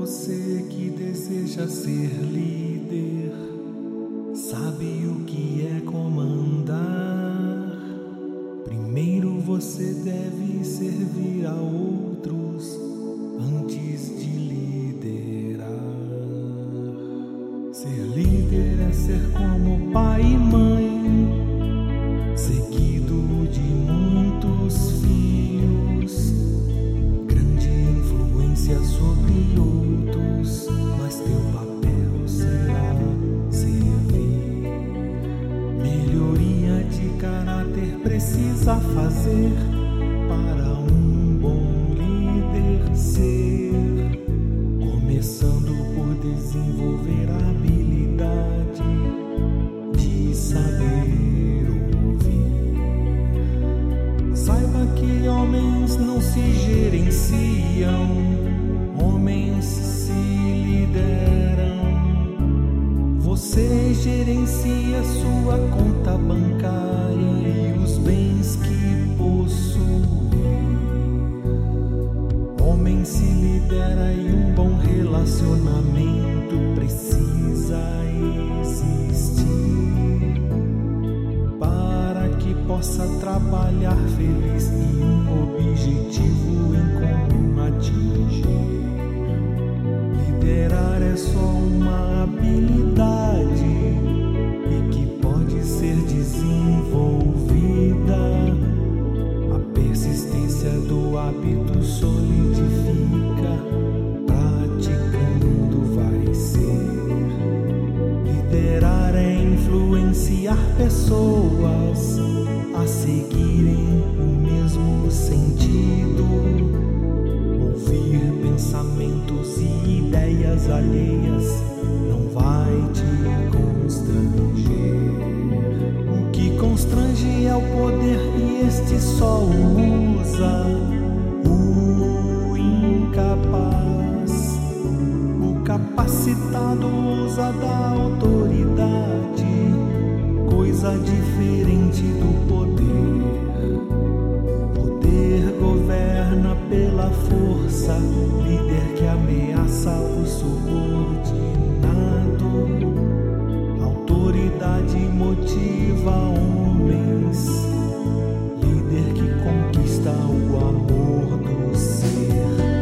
Você que deseja ser líder, sabe o que é comandar. Primeiro você deve servir a outros antes de liderar. Ser líder é ser como pai e mãe, seguido de muitos filhos, grande influência sobre outros, mas teu papel será servir. Melhoria de caráter precisa fazer para um bom líder ser, começando por desenvolver a habilidade de saber ouvir. Saiba que homens não se gerenciam, homens se lideram. Você gerencia sua conta bancária e os bens que possui. Homem se lidera e um bom relacionamento precisa existir para que possa trabalhar feliz e um objetivo em comum atingir. Liderar é só uma habilidade e que pode ser desenvolvida. A persistência do hábito solidifica, praticando vai ser. Liderar é influenciar pessoas a seguirem o mesmo sentido, ouvir pensamentos e ideias alheias não vai te constranger. O que constrange é o poder e este só o usa o incapaz. O capacitado usa da autoridade, coisa diferente do poder. Poder governa pela força, líder que ameaça o subordinado. Autoridade motiva homens, líder que conquista o amor do ser.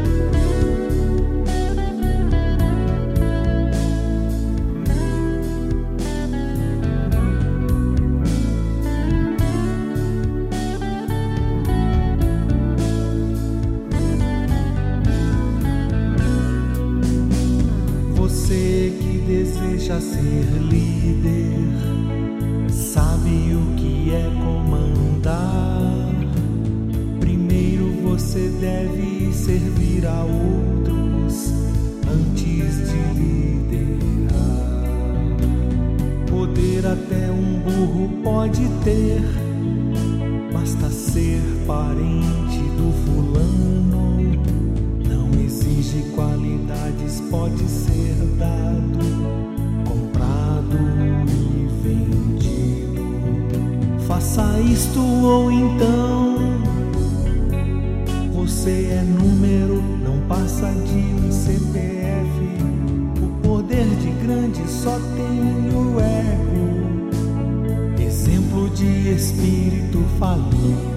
Você que deseja ser líder, sabe o que é comandar. Primeiro você deve servir a outros antes de liderar. Poder até um burro pode ter, basta ser parente do fulano. Não exige qualidades, pode ser dado, comprado e vendido. Faça isto ou então você é número, não passa de um CPF. O poder de grande só tem o ego, exemplo de espírito falido.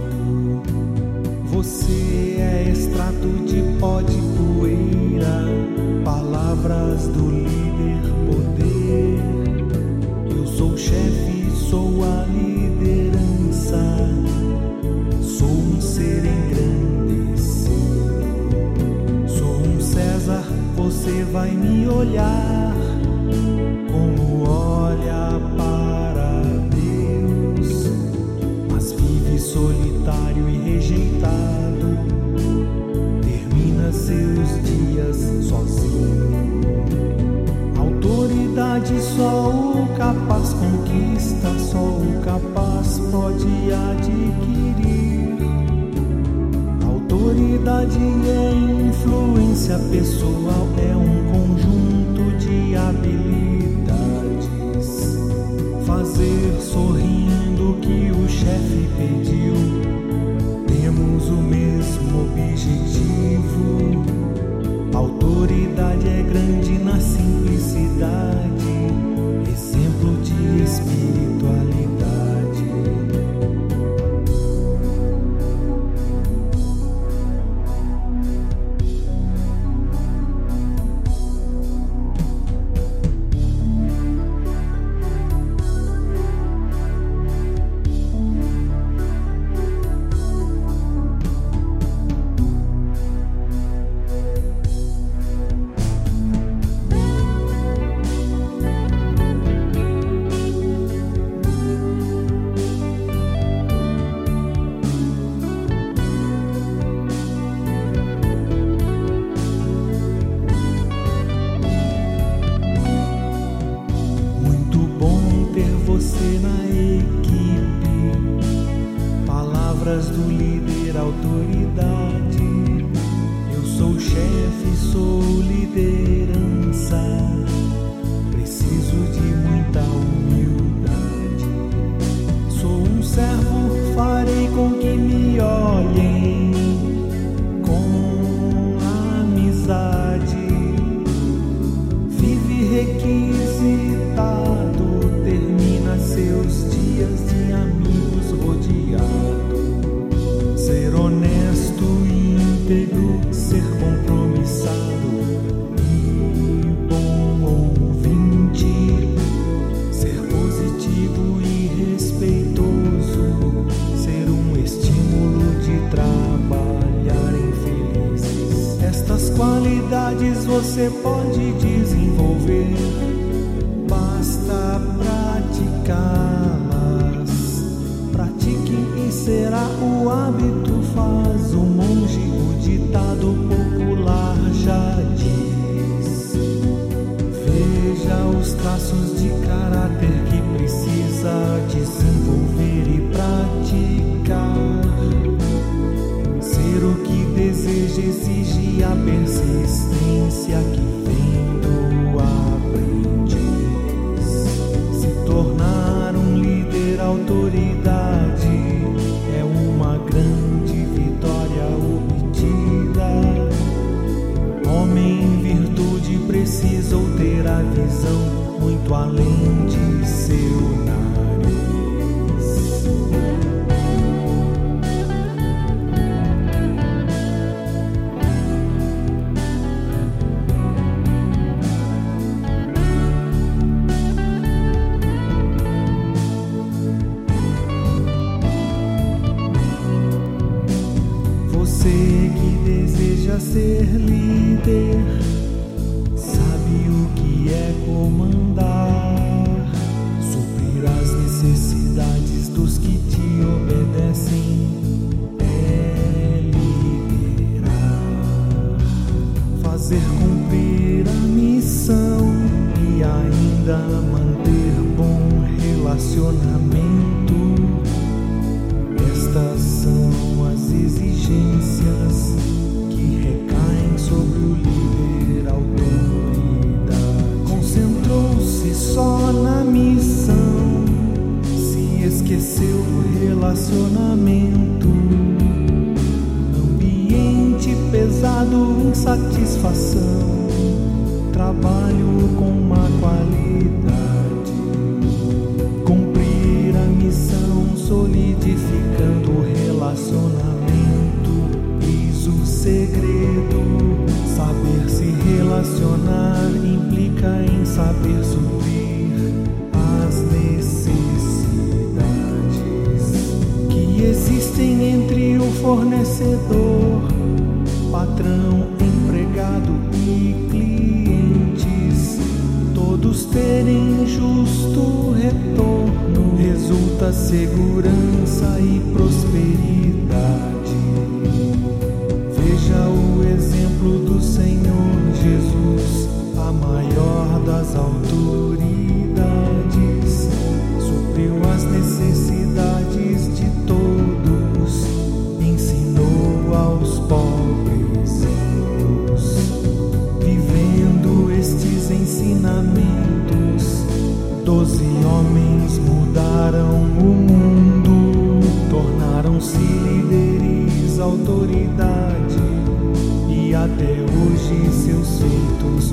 Você é extrato de pó de poeira, palavras do líder poder. Eu sou o chefe, sou a liderança, sou um ser engrandecido. Sou um César, você vai me olhar como olha para Deus, mas vive solitário e rejeitado, termina seus dias sozinho. Autoridade só o capaz conquista, só o capaz pode adquirir. Autoridade é influência pessoal, é um conjunto de habilidades. Fazer sorrindo o que o chefe pediu, temos o mesmo objetivo. Autoridade é você pode desenvolver, basta praticá-las. Pratique e será o hábito, faz o monge, o ditado popular já diz. Veja os traços de caráter que precisa desenvolver e praticar. Ser o que deseja exige a persistência que vem do aprendiz. Se tornar um líder, autoridade, é uma grande vitória obtida. Homem em virtude precisou ter a visão muito além de seu nariz. Você que deseja ser líder, sabe o que é comandar, suprir as necessidades dos que te obedecem, é liderar, fazer cumprir a missão e ainda manter bom relacionamento. Estas são as exigências que recaem sobre o líder, autoridade. Concentrou-se só na missão, se esqueceu do relacionamento. Ambiente pesado, insatisfação, trabalho com má qualidade. Cumprir a missão, solidificando o relacionamento, eis o segredo. Saber se relacionar implica em saber suprir as necessidades que existem entre o fornecedor, patrão, empregado e clientes. Todos terem justo retorno, resulta segurança e prosperidade. Veja o exemplo do Senhor Jesus, a maior das autoridades. Supriu as necessidades de todos, ensinou aos pobrezinhos. Vivendo estes ensinamentos, 12 homens mudaram o mundo, tornaram-se líderes, autoridade, e até hoje seus feitos